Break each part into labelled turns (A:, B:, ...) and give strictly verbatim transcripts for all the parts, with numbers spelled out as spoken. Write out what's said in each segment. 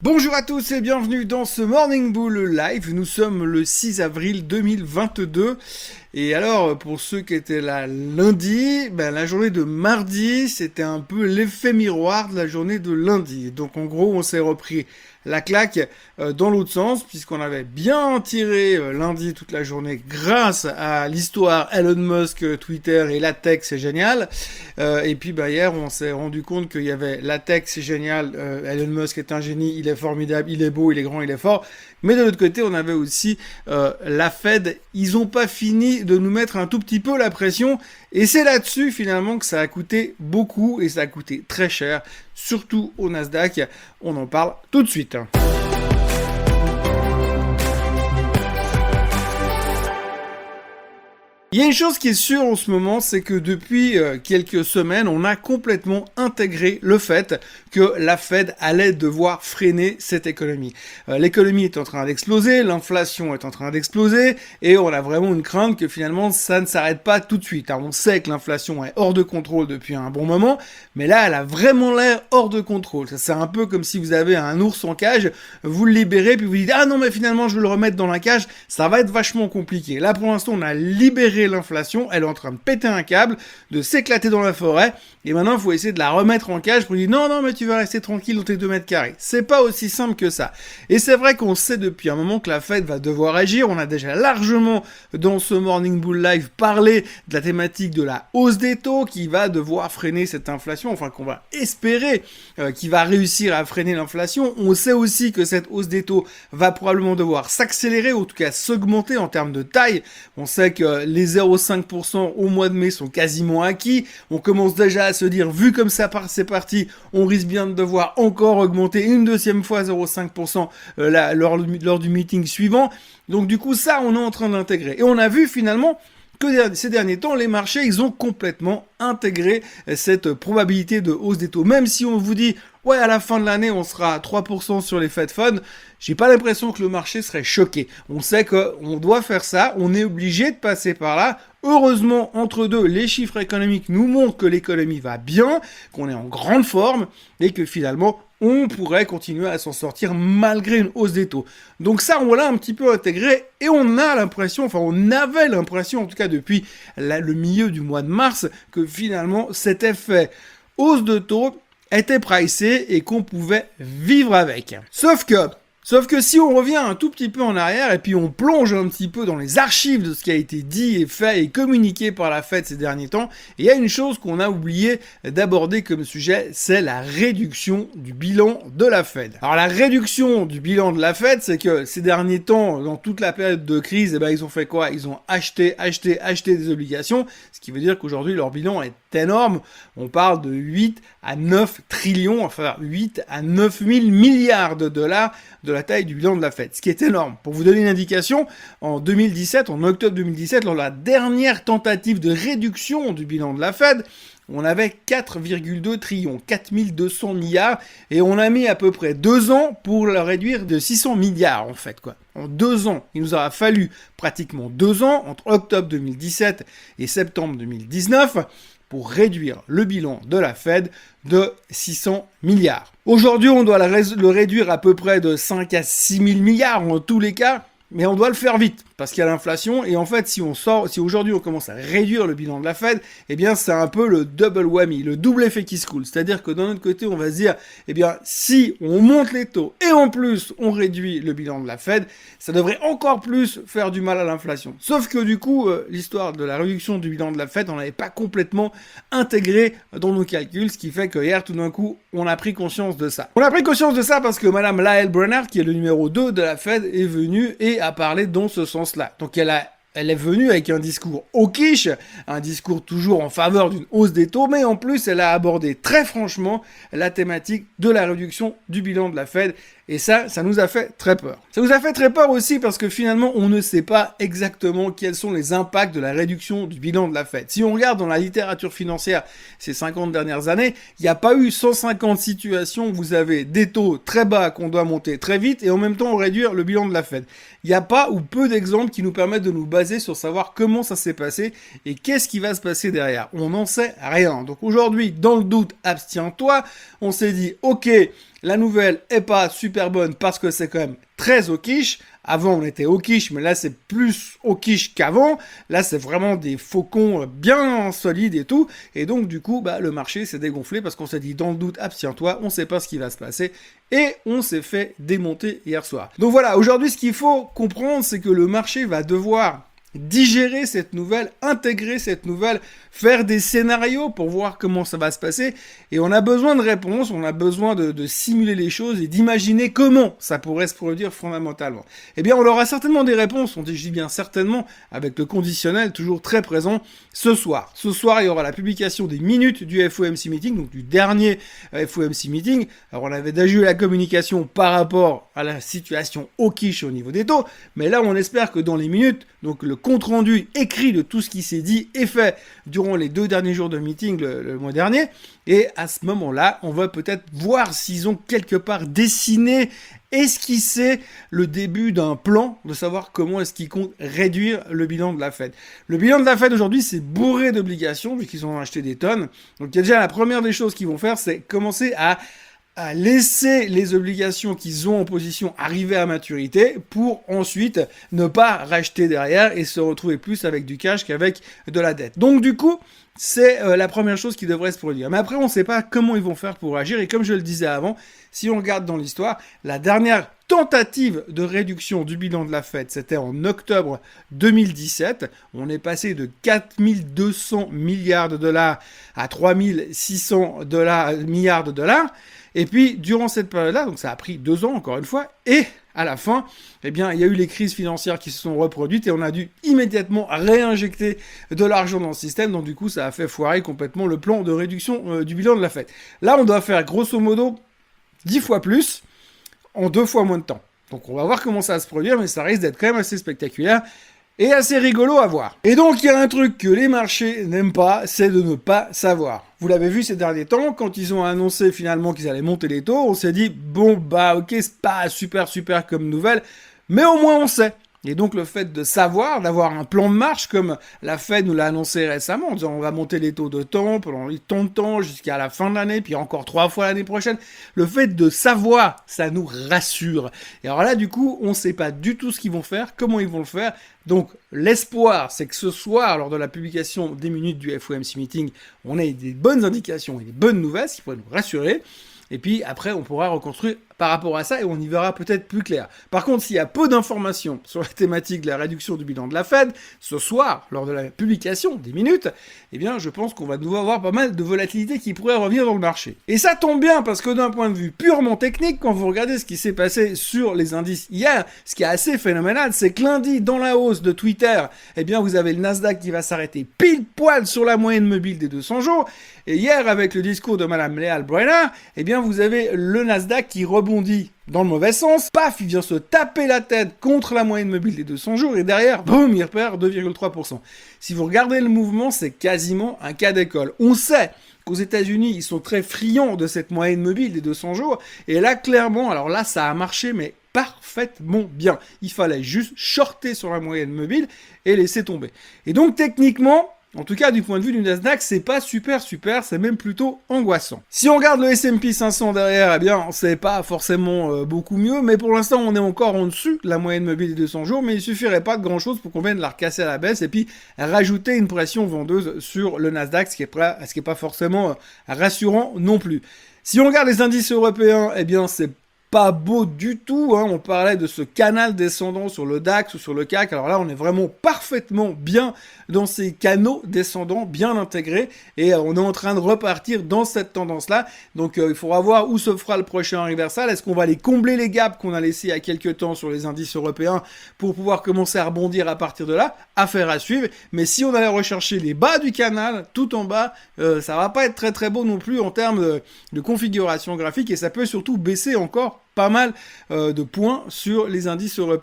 A: Bonjour à tous et bienvenue dans ce Morning Bull Live. Nous sommes le six avril deux mille vingt-deux. Et alors, pour ceux qui étaient là lundi, ben, la journée de mardi, c'était un peu l'effet miroir de la journée de lundi. Donc en gros, on s'est repris la claque euh, dans l'autre sens, puisqu'on avait bien tiré euh, lundi toute la journée grâce à l'histoire Elon Musk, Twitter et la tech, c'est génial. Euh, et puis bah, hier, on s'est rendu compte qu'il y avait la tech, c'est génial, euh, Elon Musk est un génie, il est formidable, il est beau, il est grand, il est fort. Mais de l'autre côté, on avait aussi euh, la Fed. Ils ont pas fini de nous mettre un tout petit peu la pression. Et c'est là-dessus, finalement, que ça a coûté beaucoup et ça a coûté très cher, surtout au Nasdaq. On en parle tout de suite. Il y a une chose qui est sûre en ce moment, c'est que depuis euh, quelques semaines, on a complètement intégré le fait que la Fed allait devoir freiner cette économie. Euh, l'économie est en train d'exploser, l'inflation est en train d'exploser, et on a vraiment une crainte que finalement ça ne s'arrête pas tout de suite. Alors, on sait que l'inflation est hors de contrôle depuis un bon moment, mais là, elle a vraiment l'air hors de contrôle. Ça, c'est un peu comme si vous avez un ours en cage, vous le libérez, puis vous dites « Ah non, mais finalement, je vais le remettre dans la cage », ça va être vachement compliqué. Là, pour l'instant, on a libéré l'inflation, elle est en train de péter un câble, de s'éclater dans la forêt, et maintenant il faut essayer de la remettre en cage pour dire non, non, mais tu vas rester tranquille dans tes deux mètres carrés. C'est pas aussi simple que ça. Et c'est vrai qu'on sait depuis un moment que la Fed va devoir agir. On a déjà largement, dans ce Morning Bull Live, parlé de la thématique de la hausse des taux qui va devoir freiner cette inflation, enfin qu'on va espérer euh, qu'il va réussir à freiner l'inflation. On sait aussi que cette hausse des taux va probablement devoir s'accélérer, ou en tout cas s'augmenter en termes de taille. On sait que les zéro virgule cinq pour cent au mois de mai sont quasiment acquis. On commence déjà à se dire, vu comme ça part, c'est parti, on risque bien de devoir encore augmenter une deuxième fois zéro virgule cinq pour cent euh, là, lors, lors du meeting suivant. Donc du coup, ça, on est en train d'intégrer. Et on a vu finalement que ces derniers temps, les marchés, ils ont complètement intégré cette probabilité de hausse des taux. Même si on vous dit, ouais, à la fin de l'année, on sera à trois pour cent sur les Fed Funds, j'ai pas l'impression que le marché serait choqué. On sait qu'on doit faire ça, on est obligé de passer par là. Heureusement, entre deux, les chiffres économiques nous montrent que l'économie va bien, qu'on est en grande forme, et que finalement, on pourrait continuer à s'en sortir malgré une hausse des taux. Donc ça, on l'a un petit peu intégré, et on a l'impression, enfin on avait l'impression, en tout cas depuis la, le milieu du mois de mars, que finalement cet effet hausse de taux était pricé et qu'on pouvait vivre avec. Sauf que, sauf que si on revient un tout petit peu en arrière et puis on plonge un petit peu dans les archives de ce qui a été dit et fait et communiqué par la Fed ces derniers temps, il y a une chose qu'on a oublié d'aborder comme sujet, c'est la réduction du bilan de la Fed. Alors la réduction du bilan de la Fed, c'est que ces derniers temps, dans toute la période de crise, eh ben, ils ont fait quoi? Ils ont acheté, acheté, acheté des obligations, ce qui veut dire qu'aujourd'hui leur bilan est énorme. On parle de huit à neuf trillions, enfin huit à neuf mille milliards de dollars de la taille du bilan de la Fed, ce qui est énorme. Pour vous donner une indication, en deux mille dix-sept, en octobre deux mille dix-sept, lors de la dernière tentative de réduction du bilan de la Fed, on avait quatre virgule deux trillions, quatre mille deux cents milliards, et on a mis à peu près deux ans pour le réduire de six cents milliards, en fait, quoi. En deux ans, il nous aura fallu pratiquement deux ans, entre octobre deux mille dix-sept et septembre deux mille dix-neuf, pour réduire le bilan de la Fed de six cents milliards. Aujourd'hui, on doit le réduire à peu près de cinq à six mille milliards en tous les cas, mais on doit le faire vite, parce qu'il y a l'inflation, et en fait, si on sort, si aujourd'hui on commence à réduire le bilan de la Fed, eh bien, c'est un peu le double whammy, le double effet qui se coule. C'est-à-dire que d'un autre côté, on va se dire, eh bien, si on monte les taux, et en plus, on réduit le bilan de la Fed, ça devrait encore plus faire du mal à l'inflation. Sauf que du coup, euh, l'histoire de la réduction du bilan de la Fed, on n'avait pas complètement intégré dans nos calculs, ce qui fait que hier, tout d'un coup, on a pris conscience de ça. On a pris conscience de ça parce que Madame Lael Brainard, qui est le numéro deux de la Fed, est venue et a parlé dans ce sens-là. Donc elle a Elle est venue avec un discours hawkish, un discours toujours en faveur d'une hausse des taux, mais en plus, elle a abordé très franchement la thématique de la réduction du bilan de la Fed. Et ça, ça nous a fait très peur. Ça nous a fait très peur aussi parce que finalement, on ne sait pas exactement quels sont les impacts de la réduction du bilan de la Fed. Si on regarde dans la littérature financière ces cinquante dernières années, il n'y a pas eu cent cinquante situations où vous avez des taux très bas qu'on doit monter très vite et en même temps réduire le bilan de la Fed. Il n'y a pas ou peu d'exemples qui nous permettent de nous baser sur savoir comment ça s'est passé et qu'est-ce qui va se passer derrière. On n'en sait rien. Donc aujourd'hui, dans le doute, abstiens-toi. On s'est dit, ok, La nouvelle est pas super bonne parce que c'est quand même très au quiche. Avant, on était au quiche, mais là, c'est plus au quiche qu'avant. Là, c'est vraiment des faucons bien solides et tout. Et donc, du coup, bah, le marché s'est dégonflé parce qu'on s'est dit, dans le doute, abstiens-toi, on sait pas ce qui va se passer. Et on s'est fait démonter hier soir. Donc voilà, aujourd'hui, ce qu'il faut comprendre, c'est que le marché va devoir digérer cette nouvelle, intégrer cette nouvelle, faire des scénarios pour voir comment ça va se passer. Et on a besoin de réponses, on a besoin de, de simuler les choses et d'imaginer comment ça pourrait se produire fondamentalement. Eh bien, on aura certainement des réponses, on dit, je dis bien certainement, avec le conditionnel toujours très présent, ce soir. Ce soir, il y aura la publication des minutes du F O M C Meeting, donc du dernier F O M C Meeting. Alors, on avait déjà eu la communication par rapport à la situation au quiche au niveau des taux, mais là, on espère que dans les minutes, donc le compte-rendu écrit de tout ce qui s'est dit et fait durant les deux derniers jours de meeting le, le mois dernier. Et à ce moment-là, on va peut-être voir s'ils ont quelque part dessiné, esquissé le début d'un plan, de savoir comment est-ce qu'ils comptent réduire le bilan de la Fed. Le bilan de la Fed aujourd'hui, c'est bourré d'obligations, vu qu'ils ont acheté des tonnes. Donc il y a déjà la première des choses qu'ils vont faire, c'est commencer à à laisser les obligations qu'ils ont en position arriver à maturité pour ensuite ne pas racheter derrière et se retrouver plus avec du cash qu'avec de la dette. Donc du coup, c'est euh, la première chose qui devrait se produire. Mais après, on ne sait pas comment ils vont faire pour agir. Et comme je le disais avant, si on regarde dans l'histoire, la dernière tentative de réduction du bilan de la Fed, c'était en octobre deux mille dix-sept. On est passé de quatre mille deux cents milliards de dollars à trois mille six cents dollars, milliards de dollars. Et puis, durant cette période-là, donc ça a pris deux ans, encore une fois, et à la fin, eh bien, il y a eu les crises financières qui se sont reproduites et on a dû immédiatement réinjecter de l'argent dans le système. Donc, du coup, ça a fait foirer complètement le plan de réduction euh, du bilan de la Fed. Là, on doit faire grosso modo dix fois plus en deux fois moins de temps. Donc, on va voir comment ça va se produire, mais ça risque d'être quand même assez spectaculaire et assez rigolo à voir. Et donc, il y a un truc que les marchés n'aiment pas, c'est de ne pas savoir. Vous l'avez vu ces derniers temps, quand ils ont annoncé finalement qu'ils allaient monter les taux, on s'est dit, bon, bah ok, c'est pas super super comme nouvelle, mais au moins on sait. Et donc le fait de savoir, d'avoir un plan de marche, comme la Fed nous l'a annoncé récemment, en disant on va monter les taux de temps pendant tant de temps jusqu'à la fin de l'année, puis encore trois fois l'année prochaine, le fait de savoir, ça nous rassure. Et alors là, du coup, on ne sait pas du tout ce qu'ils vont faire, comment ils vont le faire. Donc l'espoir, c'est que ce soir, lors de la publication des minutes du F O M C Meeting, on ait des bonnes indications et des bonnes nouvelles, ce qui pourrait nous rassurer. Et puis après, on pourra reconstruire par rapport à ça et on y verra peut-être plus clair. Par contre, s'il y a peu d'informations sur la thématique de la réduction du bilan de la Fed, ce soir, lors de la publication des minutes, eh bien, je pense qu'on va devoir avoir pas mal de volatilité qui pourrait revenir dans le marché. Et ça tombe bien parce que d'un point de vue purement technique, quand vous regardez ce qui s'est passé sur les indices hier, ce qui est assez phénoménal, c'est que lundi, dans la hausse de Twitter, eh bien, vous avez le Nasdaq qui va s'arrêter pile poil sur la moyenne mobile des deux cents jours. Et hier, avec le discours de Madame Leal Brenner, eh bien, vous avez le Nasdaq qui rebondit dans le mauvais sens. Paf, il vient se taper la tête contre la moyenne mobile des deux cents jours et derrière, boum, il repère deux virgule trois pour cent. Si vous regardez le mouvement, c'est quasiment un cas d'école. On sait qu'aux États-Unis, ils sont très friands de cette moyenne mobile des deux cents jours. Et là, clairement, alors là, ça a marché, mais parfaitement bien. Il fallait juste shorter sur la moyenne mobile et laisser tomber. Et donc, techniquement, en tout cas, du point de vue du Nasdaq, c'est pas super super, c'est même plutôt angoissant. Si on regarde le S and P cinq cents derrière, eh bien, c'est pas forcément euh, beaucoup mieux, mais pour l'instant, on est encore en dessus de la moyenne mobile des deux cents jours, mais il suffirait pas de grand chose pour qu'on vienne la recasser à la baisse et puis rajouter une pression vendeuse sur le Nasdaq, ce qui est, pas, ce qui est pas forcément euh, rassurant non plus. Si on regarde les indices européens, eh bien, c'est pas beau du tout, hein. On parlait de ce canal descendant sur le DAX ou sur le C A C, alors là on est vraiment parfaitement bien dans ces canaux descendants, bien intégrés, et euh, on est en train de repartir dans cette tendance-là, donc euh, il faudra voir où se fera le prochain reversal, est-ce qu'on va aller combler les gaps qu'on a laissés il y a quelques temps sur les indices européens pour pouvoir commencer à rebondir à partir de là, affaire à suivre, mais si on allait rechercher les bas du canal, tout en bas, euh, ça va pas être très très beau non plus en termes de, de configuration graphique, et ça peut surtout baisser encore pas mal euh, de points sur les indices européens.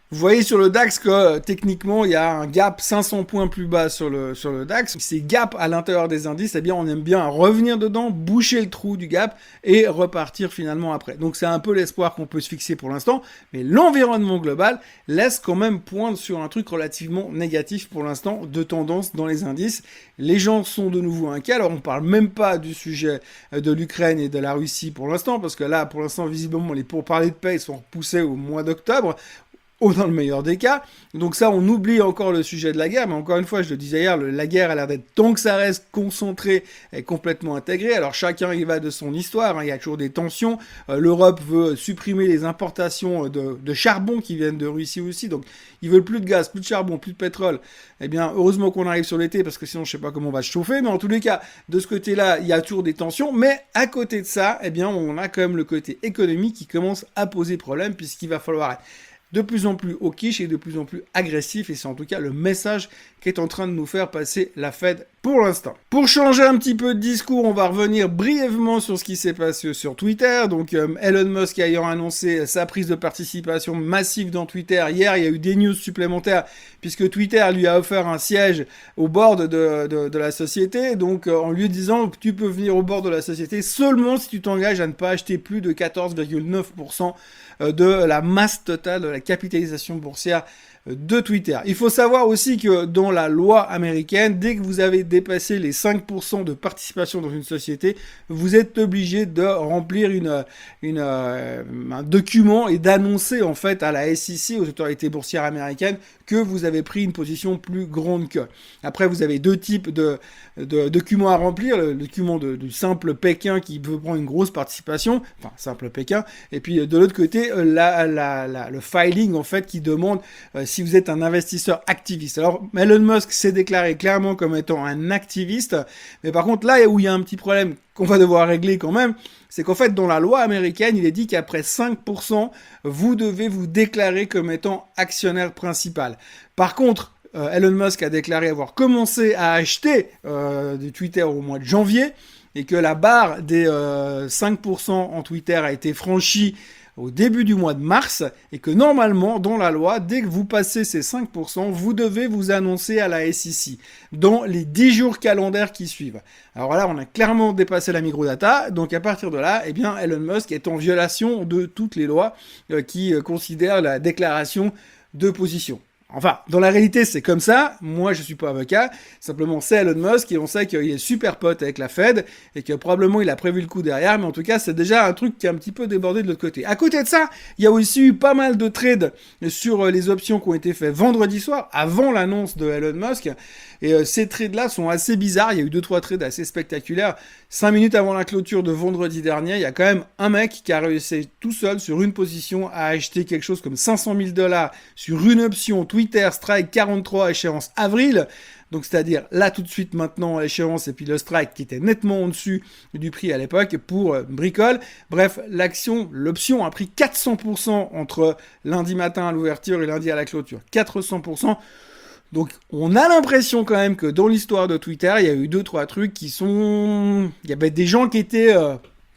A: Vous voyez sur le DAX que euh, techniquement il y a un gap cinq cents points plus bas sur le sur le DAX. Ces gaps à l'intérieur des indices, eh bien on aime bien revenir dedans, boucher le trou du gap et repartir finalement après. Donc c'est un peu l'espoir qu'on peut se fixer pour l'instant, mais l'environnement global laisse quand même poindre sur un truc relativement négatif pour l'instant de tendance dans les indices. Les gens sont de nouveau inquiets. Alors on parle même pas du sujet de l'Ukraine et de la Russie pour l'instant, parce que là pour l'instant visiblement les pourparlers de paix sont repoussés au mois d'octobre. Ou dans le meilleur des cas. Donc ça, on oublie encore le sujet de la guerre, mais encore une fois, je le disais hier, le, la guerre a l'air d'être, tant que ça reste concentré, et complètement intégré. Alors chacun y va de son histoire, hein, il y a toujours des tensions. Euh, L'Europe veut supprimer les importations de, de charbon qui viennent de Russie aussi, donc ils veulent plus de gaz, plus de charbon, plus de pétrole. Eh bien, heureusement qu'on arrive sur l'été, parce que sinon je sais pas comment on va se chauffer, mais en tous les cas, de ce côté-là, il y a toujours des tensions, mais à côté de ça, eh bien, on a quand même le côté économique qui commence à poser problème, puisqu'il va falloir de plus en plus au quiche et de plus en plus agressif, et c'est en tout cas le message qu'est en train de nous faire passer la Fed pour l'instant. Pour changer un petit peu de discours, on va revenir brièvement sur ce qui s'est passé sur Twitter. Donc euh, Elon Musk ayant annoncé sa prise de participation massive dans Twitter, hier il y a eu des news supplémentaires, puisque Twitter lui a offert un siège au board de, de, de la société, donc euh, en lui disant que tu peux venir au board de la société seulement si tu t'engages à ne pas acheter plus de quatorze virgule neuf pour cent de la masse totale de la capitalisation boursière de Twitter. Il faut savoir aussi que dans la loi américaine, dès que vous avez dépassé les cinq pour cent de participation dans une société, vous êtes obligé de remplir une, une, euh, un document et d'annoncer en fait à la S E C, aux autorités boursières américaines, que vous avez pris une position plus grande que. Après, vous avez deux types de, de documents à remplir. Le document de, du simple Pékin qui veut prendre une grosse participation, enfin simple Pékin, et puis de l'autre côté, la, la, la, le filing en fait qui demande euh, si vous êtes un investisseur activiste. Alors, Elon Musk s'est déclaré clairement comme étant un activiste, mais par contre, là où il y a un petit problème qu'on va devoir régler quand même, c'est qu'en fait, dans la loi américaine, il est dit qu'après cinq pour cent, vous devez vous déclarer comme étant actionnaire principal. Par contre, euh, Elon Musk a déclaré avoir commencé à acheter euh, du Twitter au mois de janvier, et que la barre des euh, cinq pour cent en Twitter a été franchie au début du mois de mars, et que normalement, dans la loi, dès que vous passez ces cinq pour cent, vous devez vous annoncer à la S E C dans les dix jours calendaires qui suivent. Alors là, on a clairement dépassé la microdata, donc à partir de là, eh bien, Elon Musk est en violation de toutes les lois euh, qui euh, considèrent la déclaration de position. Enfin, dans la réalité, c'est comme ça. Moi, je suis pas avocat. Simplement, c'est Elon Musk et on sait qu'il est super pote avec la Fed et que probablement il a prévu le coup derrière. Mais en tout cas, c'est déjà un truc qui est un petit peu débordé de l'autre côté. À côté de ça, il y a aussi eu pas mal de trades sur les options qui ont été faits vendredi soir, avant l'annonce de Elon Musk. Et euh, ces trades-là sont assez bizarres. Il y a eu deux, trois trades assez spectaculaires. Cinq minutes avant la clôture de vendredi dernier, il y a quand même un mec qui a réussi tout seul sur une position à acheter quelque chose comme cinq cent mille dollars sur une option Twitter Strike quarante-trois échéance avril. Donc c'est-à-dire là tout de suite maintenant l'échéance et puis le strike qui était nettement en dessus du prix à l'époque pour euh, bricole. Bref, l'action, l'option a pris quatre cents pour cent entre lundi matin à l'ouverture et lundi à la clôture. quatre cents pour cent. Donc, on a l'impression quand même que dans l'histoire de Twitter, il y a eu deux, trois trucs qui sont... Il y avait des gens qui étaient euh,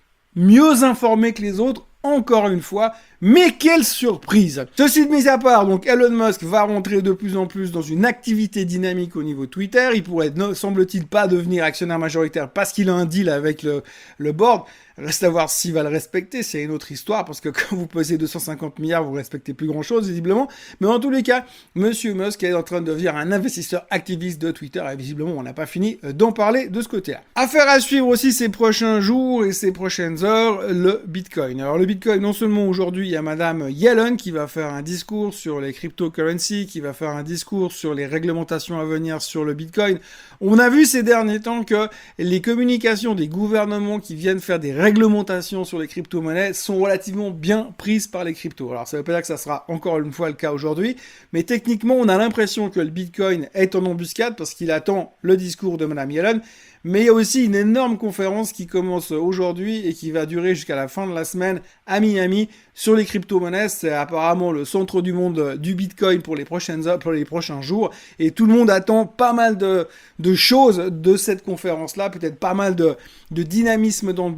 A: mieux informés que les autres, encore une fois. Mais quelle surprise! Ceci de mis à part, donc Elon Musk va rentrer de plus en plus dans une activité dynamique au niveau de Twitter. Il pourrait, ne semble-t-il, pas devenir actionnaire majoritaire parce qu'il a un deal avec le, le board. Reste à voir s'il va le respecter, c'est une autre histoire, parce que quand vous pesez deux cent cinquante milliards, vous respectez plus grand-chose, visiblement. Mais en tous les cas, Monsieur Musk est en train de devenir un investisseur activiste de Twitter, et visiblement, on n'a pas fini d'en parler de ce côté-là. Affaire à suivre aussi ces prochains jours et ces prochaines heures, le Bitcoin. Alors le Bitcoin, non seulement aujourd'hui, il y a Madame Yellen qui va faire un discours sur les cryptocurrencies, qui va faire un discours sur les réglementations à venir sur le Bitcoin. On a vu ces derniers temps que les communications des gouvernements qui viennent faire des réglementations sur les crypto-monnaies sont relativement bien prises par les cryptos. Alors ça veut pas dire que ça sera encore une fois le cas aujourd'hui, mais techniquement on a l'impression que le Bitcoin est en embuscade parce qu'il attend le discours de Madame Yellen. Mais il y a aussi une énorme conférence qui commence aujourd'hui et qui va durer jusqu'à la fin de la semaine à Miami sur les crypto-monnaies. C'est apparemment le centre du monde du Bitcoin pour les prochaines heures, pour les prochains jours. Et tout le monde attend pas mal de, de choses de cette conférence-là, peut-être pas mal de, de dynamisme dans le Bitcoin. Et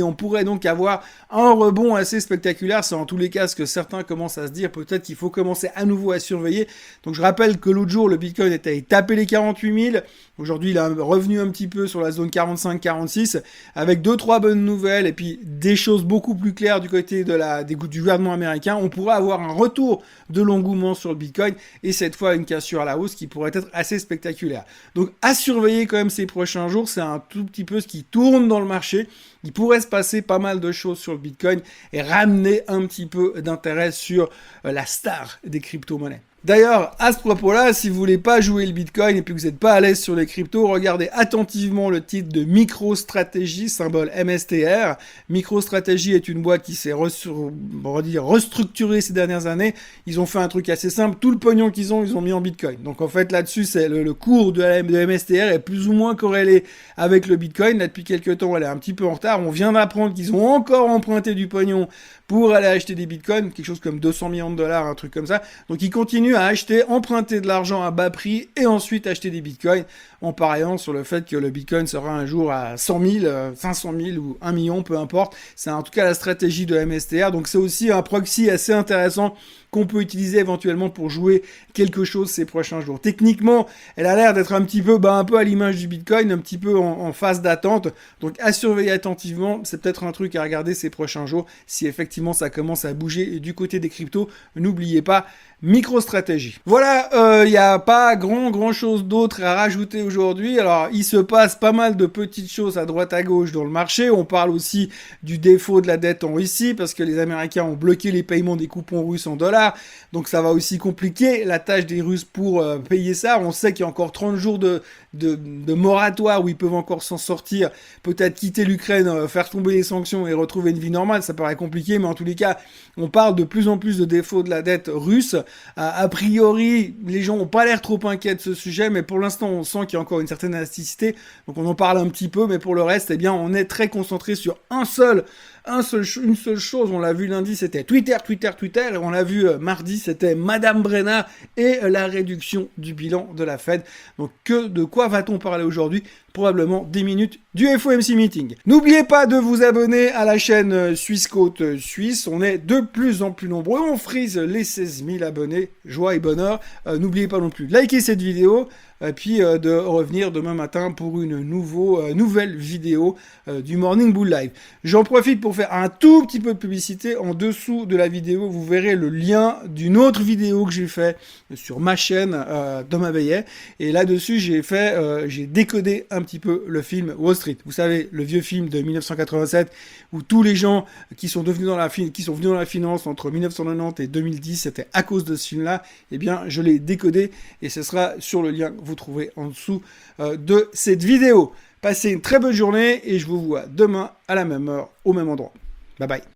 A: on pourrait donc avoir un rebond assez spectaculaire. C'est en tous les cas ce que certains commencent à se dire. Peut-être qu'il faut commencer à nouveau à surveiller. Donc je rappelle que l'autre jour, le Bitcoin était allé taper les quarante-huit mille. Aujourd'hui, il est revenu un petit peu sur la zone quarante-cinq quarante-six avec deux, trois bonnes nouvelles et puis des choses beaucoup plus claires du côté de la, des, du gouvernement américain. On pourrait avoir un retour de l'engouement sur le Bitcoin et cette fois une cassure à la hausse qui pourrait être assez spectaculaire. Donc à surveiller quand même ces prochains jours, c'est un tout petit peu ce qui tourne dans le marché. Il pourrait se passer pas mal de choses sur le Bitcoin et ramener un petit peu d'intérêt sur la star des crypto-monnaies. D'ailleurs, à ce propos-là, si vous voulez pas jouer le Bitcoin et puis que vous n'êtes pas à l'aise sur les cryptos, regardez attentivement le titre de MicroStrategy, symbole M S T R. MicroStrategy est une boîte qui s'est restructurée ces dernières années. Ils ont fait un truc assez simple. Tout le pognon qu'ils ont, ils ont mis en Bitcoin. Donc en fait, là-dessus, c'est le, le cours de, la, de M S T R est plus ou moins corrélé avec le Bitcoin. Là, depuis quelques temps, elle est un petit peu en retard. On vient d'apprendre qu'ils ont encore emprunté du pognon pour aller acheter des bitcoins, quelque chose comme deux cents millions de dollars, un truc comme ça. Donc ils continuent à acheter, emprunter de l'argent à bas prix et ensuite acheter des bitcoins en pariant sur le fait que le bitcoin sera un jour à cent mille, cinq cent mille ou un million, peu importe. C'est en tout cas la stratégie de M S T R. Donc c'est aussi un proxy assez intéressant qu'on peut utiliser éventuellement pour jouer quelque chose ces prochains jours. Techniquement, elle a l'air d'être un petit peu, bah, un peu à l'image du Bitcoin, un petit peu en, en phase d'attente. Donc, à surveiller attentivement. C'est peut-être un truc à regarder ces prochains jours. Si effectivement ça commence à bouger du côté des cryptos, n'oubliez pas MicroStrategy. Voilà, il euh, n'y a pas grand grand chose d'autre à rajouter aujourd'hui. Alors, il se passe pas mal de petites choses à droite à gauche dans le marché. On parle aussi du défaut de la dette en Russie parce que les Américains ont bloqué les paiements des coupons russes en dollars. Donc ça va aussi compliquer la tâche des Russes pour euh, payer ça. On sait qu'il y a encore trente jours de, de, de moratoire où ils peuvent encore s'en sortir, peut-être quitter l'Ukraine, euh, faire tomber les sanctions et retrouver une vie normale. Ça paraît compliqué, mais en tous les cas, on parle de plus en plus de défauts de la dette russe. A, a priori, les gens n'ont pas l'air trop inquiets de ce sujet, mais pour l'instant, on sent qu'il y a encore une certaine élasticité. Donc on en parle un petit peu, mais pour le reste, eh bien, on est très concentré sur un seul Un seul, une seule chose, on l'a vu lundi, c'était Twitter, Twitter, Twitter, et on l'a vu euh, mardi, c'était Madame Brenner et euh, la réduction du bilan de la Fed. Donc que de quoi va-t-on parler aujourd'hui? Probablement dix minutes du F O M C Meeting. N'oubliez pas de vous abonner à la chaîne Suisse Côte Suisse, on est de plus en plus nombreux, on frise les seize mille abonnés, joie et bonheur. Euh, n'oubliez pas non plus de liker cette vidéo, et puis euh, de revenir demain matin pour une nouveau, euh, nouvelle vidéo euh, du Morning Bull Live. J'en profite pour faire un tout petit peu de publicité. En dessous de la vidéo, vous verrez le lien d'une autre vidéo que j'ai fait sur ma chaîne euh, Thomas Veillet. Et là-dessus, j'ai fait, euh, j'ai décodé un petit peu le film Wall Street. Vous savez, le vieux film de mille neuf cent quatre-vingt-sept où tous les gens qui sont devenus dans la fi- qui sont venus dans la finance entre mille neuf cent quatre-vingt-dix et deux mille dix, c'était à cause de ce film-là. Eh bien, je l'ai décodé et ce sera sur le lien que vous trouverez en dessous euh, de cette vidéo. Passez une très bonne journée et je vous vois demain à la même heure, au même endroit. Bye bye.